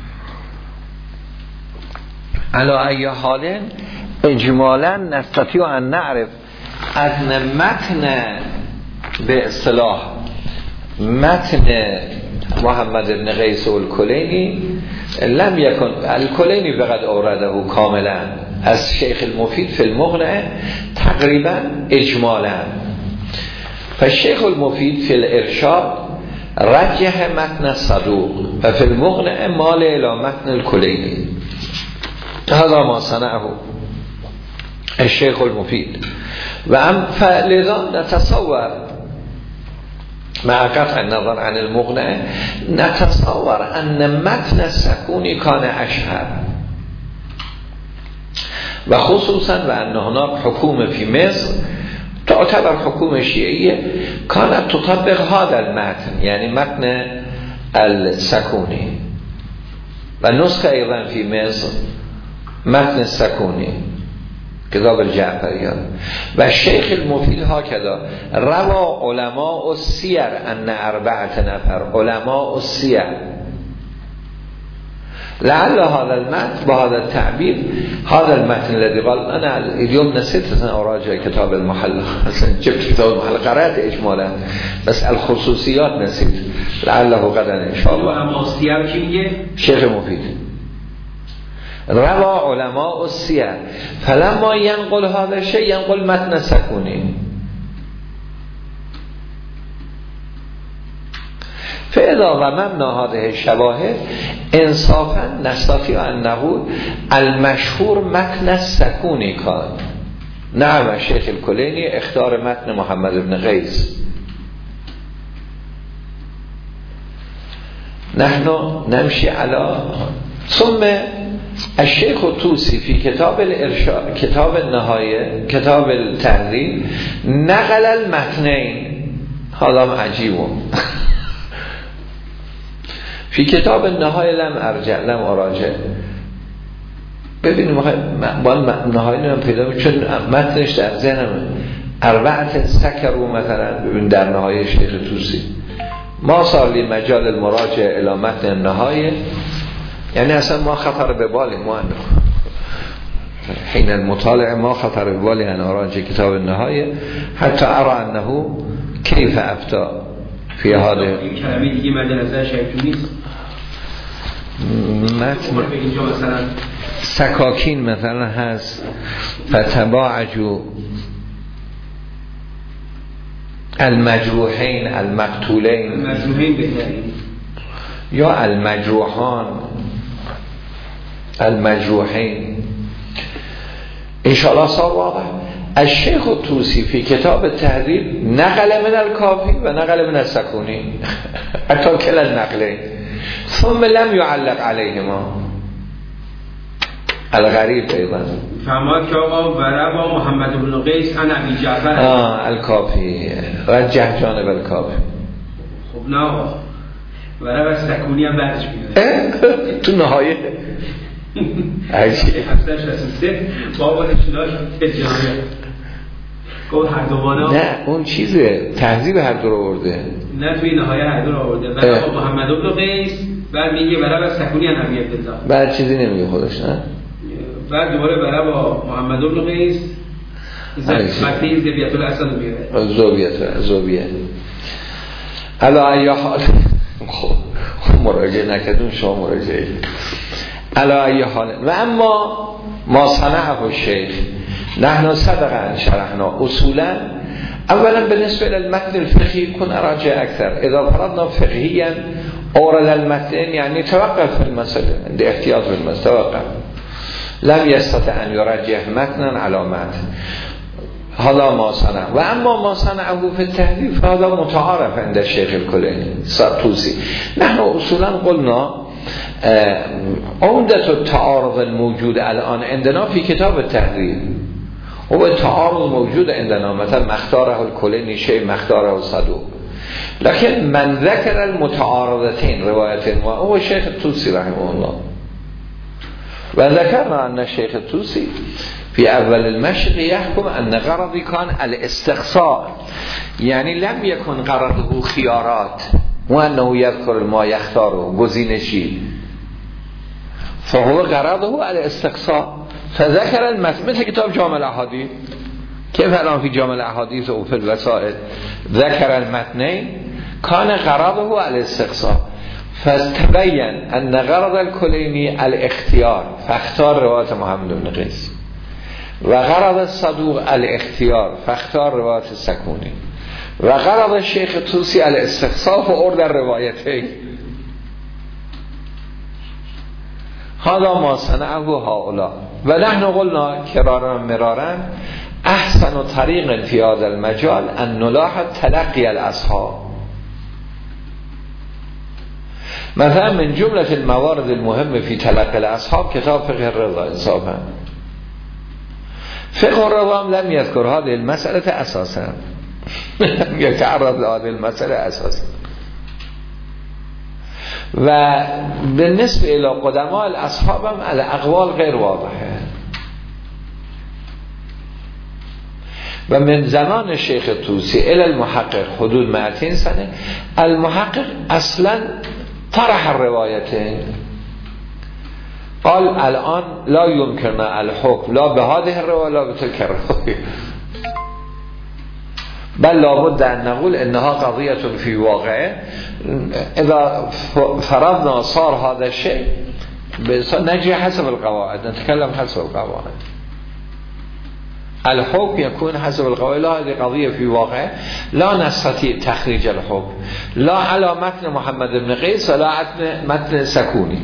علی ای حال اجمالا نستطيع ان نعرف ان متن به اصطلاح متن محمد بن قیس الکلینی لم یکن الکلینی فقط اورده کاملا از شیخ المفید فی المغنى تقریبا اجمالا. فالشیخ المفید فی الارشاد رجح متن الصدوق و فی المغنى مال الى متن الکلینی. هذا ما صنعه الشيخ المفيد. و ام فلذا نتصور مع قطع النظر عن المغنى نتصور ان متن السكوني كان اشهر، و خصوصا و ان هناك حكومة في مصر تعتبر حكومة شيعية كانت تطبق هذا المتن، يعني متن السكوني، و نسخة ايضا في مصر متن السكوني كتاب الجعفريات. و الشيخ المفيد هكذا روى علماء السير ان اربعة نفر علماء السير. لعل هذا المتن بهذا التعبير هذا المتن الذي قال انا اليوم نسيت ان اراجع كتاب المحل، جبت كتاب المحل قرأت اجمالا بس الخصوصيات نسيت، لعله غدا ان شاء الله. علماء السير كيف شيخ مفيد روى علماء السير فلما ينقل هذا الشيء ينقل متن السكوني. فإذا ضممنا هذه الشواهد انصافا نستطيع أن نقول المشهور متن السكوني كان. نعم الشيخ الكليني اختار متن محمد بن قيس نحن نمشي على ثم الشیخ الطوسی فی کتاب الارشاد کتاب النهایه کتاب التهذیب نقل المتنین حالا عجیبه فی کتاب النهایه لم ارجع لم اراجع. ببینیم با نهایه نمیم پیدا می چون متنش در ذهنمه اربعت سکرو مثلا. ببین در نهایه شیخ طوسی ما صار لی مجال المراجع الی متن النهایه، یعنی اصلا ما خطر به بالی ما حین المطالعه ما خطر به بالی ان اراجع کتاب النهایه حتی ارى انه کیف افتا فی هذا. این کلمه دیگه مد نظر شیخ نیست. متن مثلا سکاکین مثلا هست فتباعجو المجروحین المقتولین المجروحین بهترین یا المجروحان المجروحین انشاءالله صار واضح. الشیخ الطوسی فی کتاب التهذیب نقل من الکافی و نقل من السکونی حتی کل النقلین ثم لم يعلق علیهما. الغریب ایضا فرماد که آقا وربا محمد بن قیس عن ابی جعفر آه الکافی رجح جانب الکافی. خب نه آقا وربا سکونی هم بعدش میاد تو نهایه عجیب هفتش رسیسته بابا نشداش اجامه گفت هر دوانه نه اون چیزه تهذیب هر دو رو آورده نه توی نهایه هر دو رو آورده وربا محمد بن قیس بعد میگه وربا سکونی عن ابی عبدالله بعد چیزی نمیگه خودش نه بعد دوباره برای با محمد بن قیس متن زبیت الاسد میاره زوبیت زوبیه الا ای حال خب مراجعه نکردون شما مراجعه الا ای حال. و اما ما صنعه الشیخ نحن صدقا شرحنا اصولا اولا بالنسبه للمتن الفقهي كن راجع اكثر اذا فرضنا فقهيا اورد المتن يعني توقف في المساله عند احتياط في المساله توقف لم يستطع ان يرجح متنا على متن. هذا ما صنع. و اما ما صنعه في التهذيب فهذا متعارف عند الشيخ الكليني الطوسي. نحن اصولا قلنا عمدة التعارض الموجود الان عندنا في كتاب التهذيب هو التعارض موجود عندنا مثلا مختاره الكليني شيء مختاره الصدوق، لكن من ذكر المتعارضتين روايتين وهو الشيخ الطوسي رحمه الله. وذكرنا أن الشيخ الطوسي في أول المشق يحكم أن غرضي كان الاستقصاء، يعني لم يكن غرضه خيارات وأنه يذكر ما يختاره گزینشی، فهو غرضه الاستقصاء فذكر المتن مثل كتاب جامع الأحاديث. كيف الآن في جامع الأحاديث وفي الوسائل ذكر المتنين كان غرضه الاستقصاء فتبين أن غرض الكليني الاختيار فاختار رواية محمد بن قيس، وغرض الصدوق الاختيار فاختار رواية السكوني، وغرض الشيخ الطوسي الاستقصاء فأورد الروايتين. هذا ما صنعه هؤلاء. ونحن قلنا كرارا مرارا احسن طريق في هذا المجال ان نلاحظ تلقي الاصحاب. مثلا من جملة الموارد المهمة في تلقي الأصحاب كتاب فقه الرضا انصافا. فقه الرضا لم يذكر هذه المسألة أساسا لم يتعرض لهذه المسألة أساسا. و بالنسبة إلى قدماء الأصحاب هم الأقوال غير واضحة. و من زمان الشيخ الطوسي إلى المحقق حدود مئتين سنة المحقق أصلا طرح الروايتين قال الآن لا يمكن الحكم لا بهذه الرواية لا بتلك الرواية، بل لابد أن نقول إنها قضية في واقعه. إذا فرضنا صار هذا الشيء نجي حسب القواعد، نتكلم حسب القواعد. الحكم يكون حسب القواعد. لا هذه قضية في واقعه لا نستطيع تخريج الحكم لا على متن محمد بن قيس ولا على متن سكوني،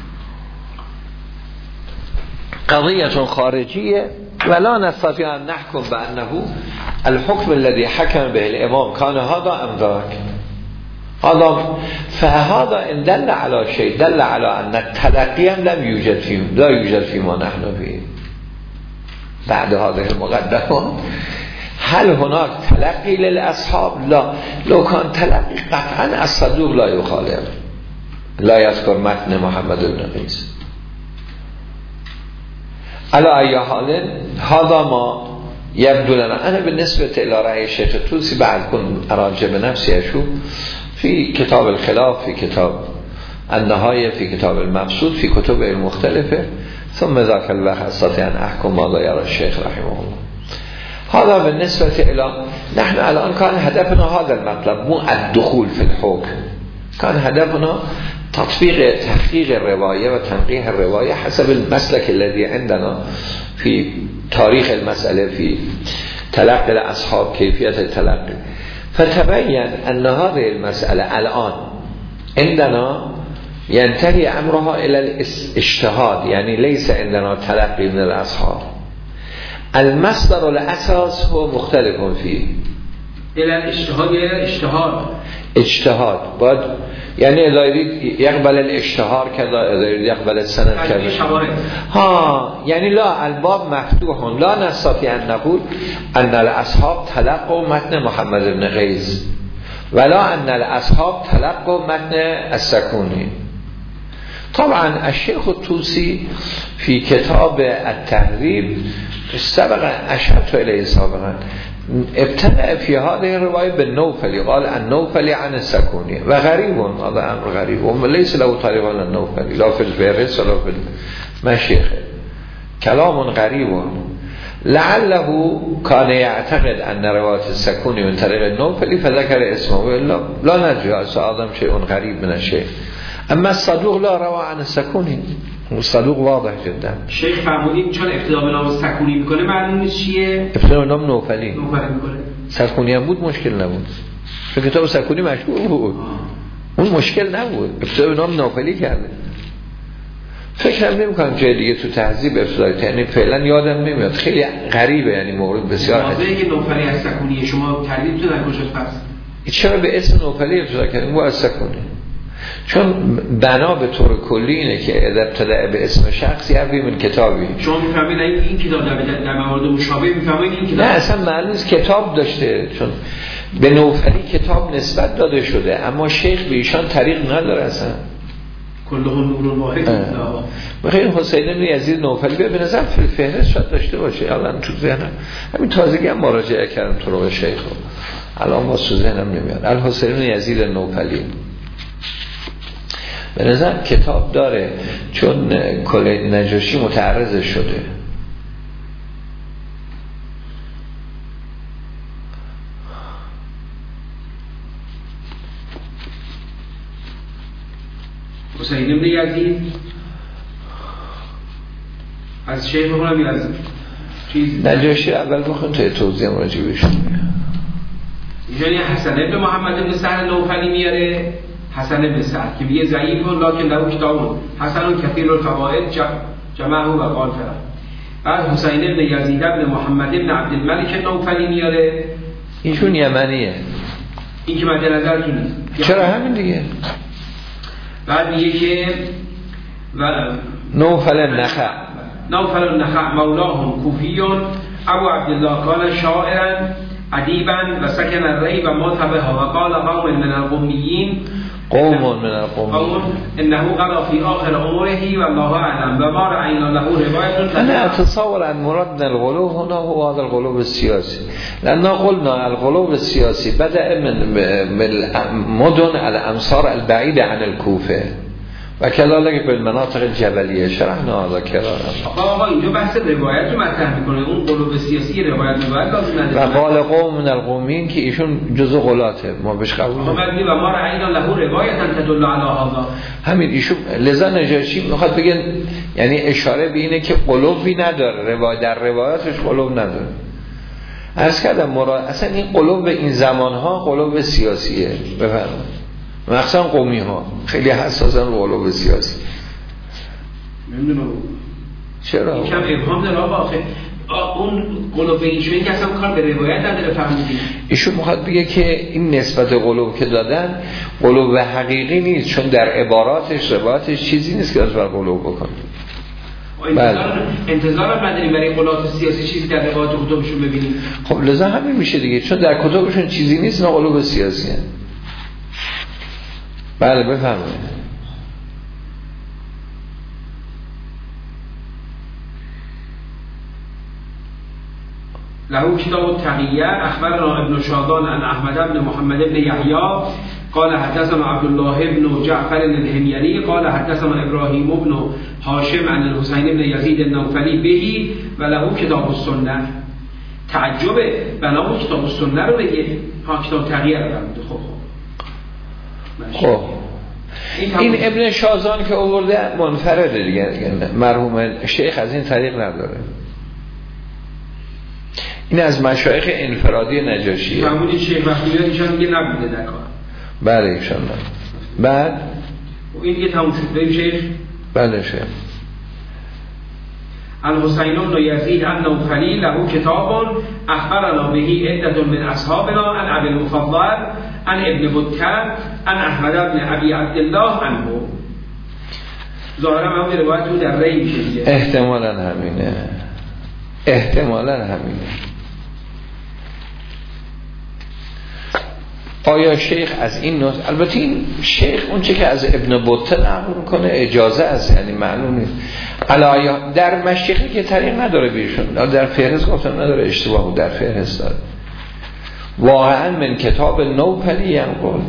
قضية خارجية ولا نستطيع أن نحكم بأنه الحكم الذي حكم به الإمام كان هذا أم ذاك. آدم فهذا ان دل على شيء دل على ان التلقی هم لم یوجد فی لا یوجد فی ما نحن فيه بعد هذه المقدمات. هل هناك تلقی للاصحاب؟ لا. لو كان تلقی قطعا الصدوق لا يخالف لا يذكر متن محمد بن قیس. على اي حال هذا ما يبدو لنا. انا بالنسبه الى راي الشيخ الطوسي بعد كنت اراجع بنفسي اشوف في كتاب الخلاف، في كتاب النهاية، في كتاب المبسوط، في كتب المختلفة، ثم ذاك الوقت استطيع ان احكم ماذا يرى الشيخ رحمه الله. هذا بالنسبة الى نحن الان كان هدفنا هذا المطلب، مو الدخول في الحكم، كان هدفنا تطبيق تحقيق الرواية وتنقيح الرواية حسب المسلك الذي عندنا في تاريخ المسألة، في تلقي الأصحاب، كيفية التلقي. فتبين أن هذه المسألة الآن عندنا ينتهي أمرها إلى الاجتهاد، يعني ليس عندنا تلقي من الأصحاب. المصدر الأساس هو مختلف فيه إلى الاجتهاد إلى الاجتهاد اجتهاد بعد يعني إذا يريد يقبل الاشتهار كذا، إذا يريد يقبل السند كذا. ها يعني لا، الباب مفتوح، لا نستطيع أن نقول أن الأصحاب تلقوا متن محمد بن قیس ولا أن الأصحاب تلقوا متن السكوني. طبعا الشيخ الطوسي في كتاب التهذيب سبق أشرت إليه سابقا ابتدأ في هذه الرواية بالنوفلي، قال النوفلي عن السكوني، وغريب هذا أمر غريب وليس له طريق على النوفلي لا في الفهرس ولا في المشيخ، كلام غريب. لعله كان يعتقد أن رواية السكوني من طريق النوفلي فذكر اسمه، لا, لا نرجع آدم شيء غريب من الشيء. أما الصدوق لا روى عن السكوني، الصدوق واضح جدا. شیخ فرمودین چون ابتدا به نام سکونی میکنه معلوم نیست چیه؟ ابتدا به نام نوفلی نوفلی میکنه. سکونی هم بود مشکل نبود، چون کتاب سکونی مشهور بود. آه. اون مشکل نبود، ابتدا به نام نوفلی کرده. فکرم نمیکنم جای دیگه تو تهذیب ابتدایی، یعنی فعلا یادم نمیاد، خیلی غریبه، یعنی مورد بسیار واضحه که نوفلی از سکونی. شما تردید تو در کجاست پس؟ چرا به اسم نوفلی ابتدا کردیم؟ او از سکونی، چون بنا به طور کلی اینه که ابتدا به اسم شخصی یابی من کتابی. شما میفهمید این کتاب در موارد مشابه میفهمید این کتاب؟ نه اصلا معلوم است کتاب داشته، چون به نوفلی کتاب نسبت داده شده، اما شیخ به ایشان طریق نداره اصلا. کلهم نور واحد. بخیر حسین بن یزید نوفلی به نظر فی الفهرست شاید داشته باشه، الان تو ذهنم همین تازگی هم مراجعه کردم طرق شیخ، الان با تو ذهنم نمیاد. الحسین بن یزید نوفلی به نظر کتاب داره، چون کل نجاشی متعرض شده. حسین بن یزید از شیخ بخونم یا از چیز؟ نجاشی اول بخون تا توضیح راجع بهش یعنی حسن بن محمد بن سهل نوفلی میاره، حسن بن سعد که میگه ضعیف لکن له کتاب حسن کثیر الفوائد جمعه و قال فرا. بعد حسین بن یزید بن محمد بن عبدالملک نوفلی میاره، ایشون یمنیه، این که مد نظرتون نیست. چرا همین دیگه. بعد میگه که و نوفل النخع نوفل النخع مولاهم کوفیون ابو عبدالله کان شاعرا ادیبا و سکن الری و ما تبها و قال قوم من القومیین قوم من القومیین انه قضى في آخر اموره و الله اعلم و ما رأینا له روایت. انا اتصور ان مراد من الغلو هنا هو هذا الغلو السياسي، لأننا قلنا الغلو السياسي بدأ من مدن الامصار البعيدة عن الكوفة و كذلك بالمناطق الجبلية. شرحنا هذا كرارا. آقا اینجا بحث روایت رو مطرح میکنه، اون قلوب سیاسی روایت روایت لازم نداره. و قال قوم من القومین که ایشون جزء غلاته، ما بهش قبول نداریم. و ما رأینا له روایت تدل علی هذا. همین ایشون لذا نجاشی میخواد بگن، یعنی اشاره به اینه که قلوبی نداره، روایت در روایاتش قلوب نداره. عرض کردم مراد اصلا این قلوب این زمانها قلوب سیاسیه، بفرمایید. مخصوصا قومی ها خیلی حساسن رو قلوب سیاسی. نمیدونم چرا؟ این کم ابهام داره آقا. اون قلوب ایشون که اصلا کار به روایت نداره فهمیدیم. ایشون میخواد بگه که این نسبت قلوب که دادن قلوب حقیقی نیست، چون در عباراتش روایتش چیزی نیست که از بر قلوب بکنه. انتظار انتظار نداریم برای قلوب سیاسی چیزی در روایت کتبشون ببینیم. خب لذا همین میشه دیگه، چون در کتبشون چیزی نیست، نه قلوب سیاسی هست. بله بفرمایید. له کتاب التقیه اخبرنا ابن شادان عن احمد بن محمد بن یحیی قال حدثنا عبد الله بن جعفر الحميري قال حدثنا ابراهیم بن هاشم عن الحسين بن يزيد النوفلي به و له کتاب السنه. تعجب بنام کتاب السنه رو بگه، ها کتاب تقیه رو بگه. خب خب خب این ابن شازان که آورده منفرده دیگه, دیگه مرحوم شیخ از این طریق نداره. این از مشایخ انفرادی نجاشیه. فرمودی شیخ وقتی بیاد ایشان میگه نبوده در کار. بله ایشان نه. بعد این دیگه تموم شد. بریم شیخ. بله شیخ. الحسین بن یزید النوفلی له کتاب اخبرنا به عدة من اصحابنا عن ابي المفضل عن ابن بطه عن احمد بن ابي عبد الله عنه. ظاهرا همون روایت رو در ری میشه دیگه. احتمالاً همینه. احتمالاً همینه. آیا شیخ از این نوع، البته این شیخ اون چه که از ابن بطه نقل میکنه اجازه است، یعنی معلوم نیست. الا در مشیخی که طریق نداره بیشون، در فهرست گفتم نداره، اشتباه در فهرست داره. واقعا من کتاب نوفلی ینقل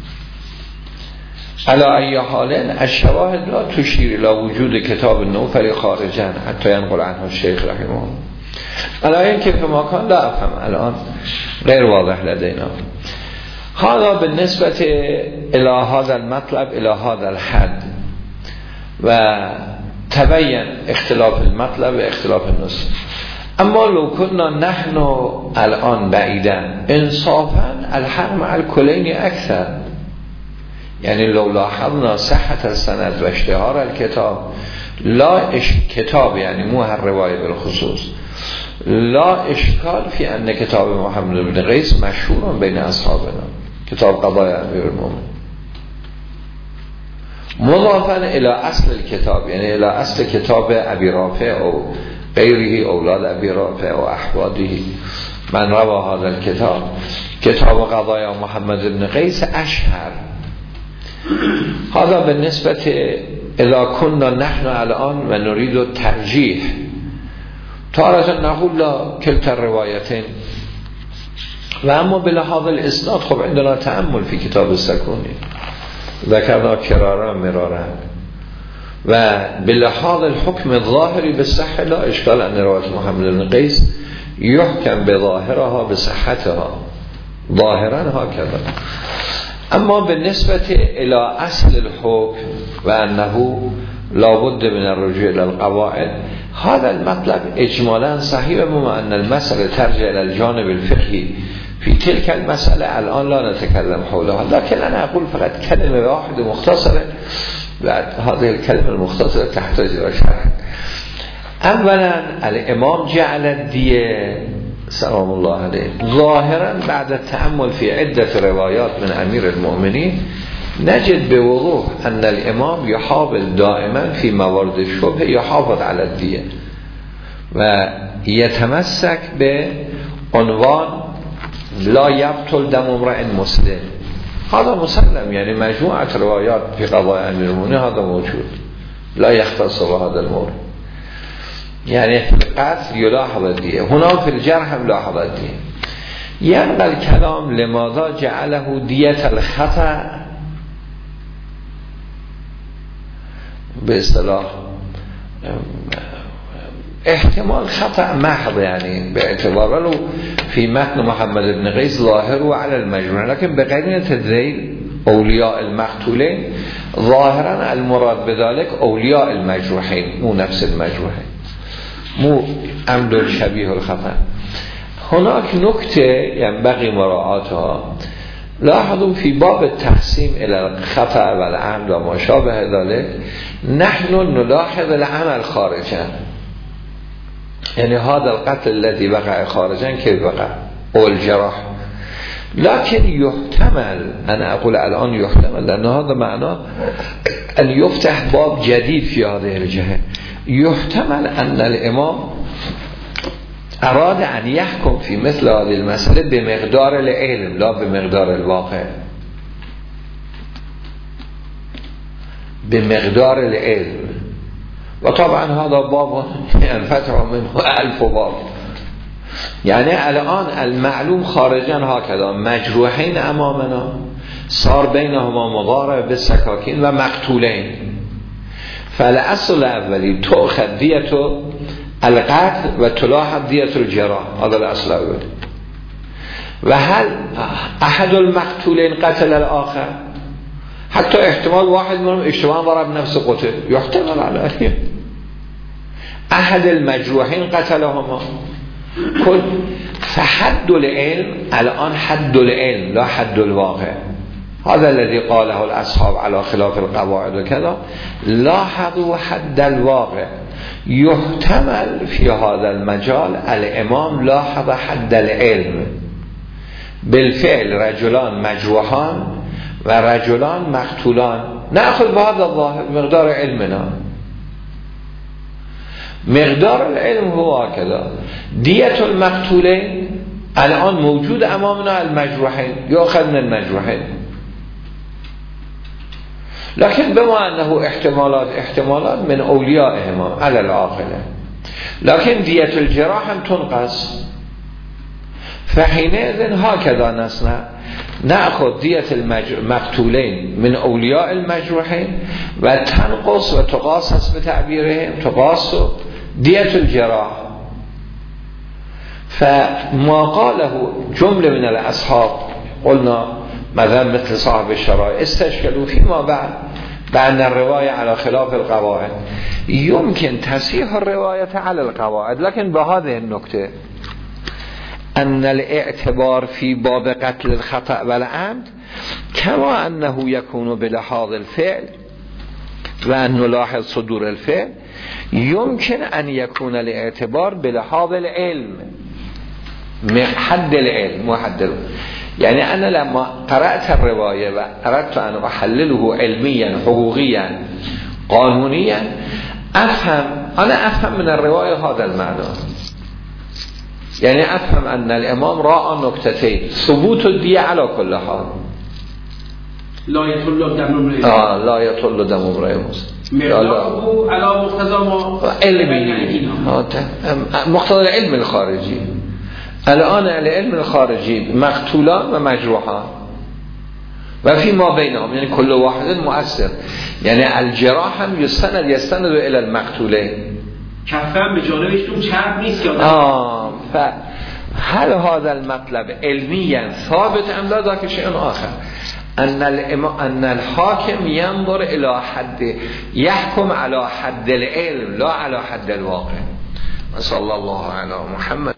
الا ای حال الشواهد لا تشیر الى وجود کتاب نوفلی خارجا حتی ینقل عنه الشیخ رحمه الله. الا این که به مکان لا افهم الان غیر واضح لدینا. هذا بالنسبة الى هذا المطلب الى هذا الحد و تبين اختلاف المطلب و اختلاف النص. اما لو كنا نحن الان بعيدا انصافا الحق مع الكلين اكثر، یعنی لو لاحظنا صحت السند و اشتهار الكتاب لا اش... کتاب یعنی مو هر روایه بالخصوص لا اشکال فی ان کتاب محمد بن قیس مشهور بین اصحابنا، کتاب قضای امیر المومنین مضافا الى اصل الكتاب، یعنی الى اصل کتاب ابی رافع و غیره اولاد ابی رافع و احواده من روا هذا الكتاب کتاب قضای محمد بن قیس اشهر. هذا بالنسبه اذا كنا نحن الان و نريد الترجیح تارة نقول لا كلتا الروايتين. و اما بلحاظ الاسناد خب عندنا تأمل في كتاب السكوني ذكرنا كرارا مرارا و بلحاظ الحكم الظاهري بالصحة لا اشكال ان رواية محمد بن قيس يحكم بظاهرها بصحتها ظاهرا هكذا. اما بالنسبة الى اصل الحكم و انه لابد من الرجوع الى القواعد هذا المطلب اجمالا صحيح، بما ان المسألة ترجع الى الجانب الفقهي في تلك المسألة الان لا نتكلم حولها، لكن انا اقول فقط كلمة واحدة مختصرة بعد هذه الكلمة المختصرة تحتاج الى شرح. اولا الامام جعل الدية سلام الله عليه ظاهرا بعد التأمل في عدة روايات من امير المؤمنين نجد بوضوح ان الامام يحافظ دائما في موارد الشبه يحافظ على الدية و يتمسك بعنوان لا يبطل دم امرئ مسلم. هذا مسلم، يعني مجموعة روايات في قضايا امير المؤمنين هذا موجود لا يختص بهذا المورد، يعني في القتل يلاحظ الدية، هنا في الجرح يلاحظ الدية. ينقل الكلام لماذا جعله دية الخطأ به اصطلاح احتمال خطأ محض، يعني باعتبار له في متن محمد بن قيس ظاهر وعلى المجموع، لكن بقرينة تدليل اولیاء المقتولين ظاهرا المراد بذلك اولیاء المجروحين مو نفس المجروحين مو عمد شبیه الخطأ. هناك نکته ينبغي مراعاتها. لاحظوا في باب التقسيم الى الخطأ والعمد وما شابه ذلك نحن نلاحظ العمل خارجا يعني هذا القتل الذي وقع خارجا كيف وقع أو الجراح. لكن يحتمل، أنا أقول الآن يحتمل لأن هذا معناه أن يفتح باب جديد في هذه الجهة. يحتمل أن الإمام أراد أن يحكم في مثل هذه المسألة بمقدار العلم لا بمقدار الواقع، بمقدار العلم. وطبعا هذا باب ينفتح منه ألف باب. يعني الآن المعلوم خارجا هكذا مجروحين أمامنا، صار بينهما مضاربة بالسكاكين و مقتولين، فالأصل الأولي تأخذ دية القتل و تلاحظ دية الجراح، هذا الأصل الأولي. وهل أحد المقتولين قتل الآخر؟ حتى احتمال واحد منهم اشتباه ضرب نفس قتل، يحتمل عليه. أحد المجروحين قتلهما كل. فحد العلم الآن حد العلم لا حد الواقع. هذا الذي قاله الأصحاب على خلاف القواعد وكذا. لاحظوا حد الواقع. يحتمل في هذا المجال الإمام لاحظ حد العلم. بالفعل رجلان مجروحان و رجلان مقتولان، نأخذ بهذا الظاهر مقدار علمنا. مقدار العلم هو هكذا. دية المقتولين الآن موجود أمامنا المجروحين، يأخذ من المجروحين. لكن بما أنه احتمالات احتمالات من أوليائهما على العاقلة، لكن دية الجراح هم تنقص. فحينئذ هكذا نصنع، نأخذ دية المقتولين من أولياء المجروحين و تنقص و تقاس حسب تعبيرهم تقاس دية الجراح. فما قاله جملة من الأصحاب قلنا مثلا مثل صاحب الشرائع استشكلوا فيما بعد بأن الرواية على خلاف القواعد. يمكن تصحيح الرواية على القواعد، لكن بهذه النكتة أن الاعتبار في باب قتل الخطأ والعمد كما أنه يكون بلحاظ الفعل وأن نلاحظ صدور الفعل، يمكن أن يكون الاعتبار بلحاظ العلم، حد العلم وحد العلم. يعني أنا لما قرأت الرواية وأردت أن أحلله علميا حقوقيا قانونيا أفهم، أنا أفهم من الرواية هذا المعنى. يعني أفهم أن الإمام رأى نكتتين: ثبوت الدية على كل حال، لا يطل دم امرئ آه لا يطل دم امرئ مسلم، مقداره على مقتضى ما علمي، مقتضى العلم الخارجي. الآن العلم الخارجي مقتولان و مجروحان و فی ما بینهم، يعني كل واحد مؤثر. يعني الجراح هم يستند يستند الى المقتولين، کفم به جانبش تو چرب نیست یا آه هل هذا المطلب علميا ثابت ام لا؟ ذاك شيء آخر. أن أن الحاكم ينظر إلى حد، يحكم على حد العلم لا على حد الواقع. صلى الله على محمد.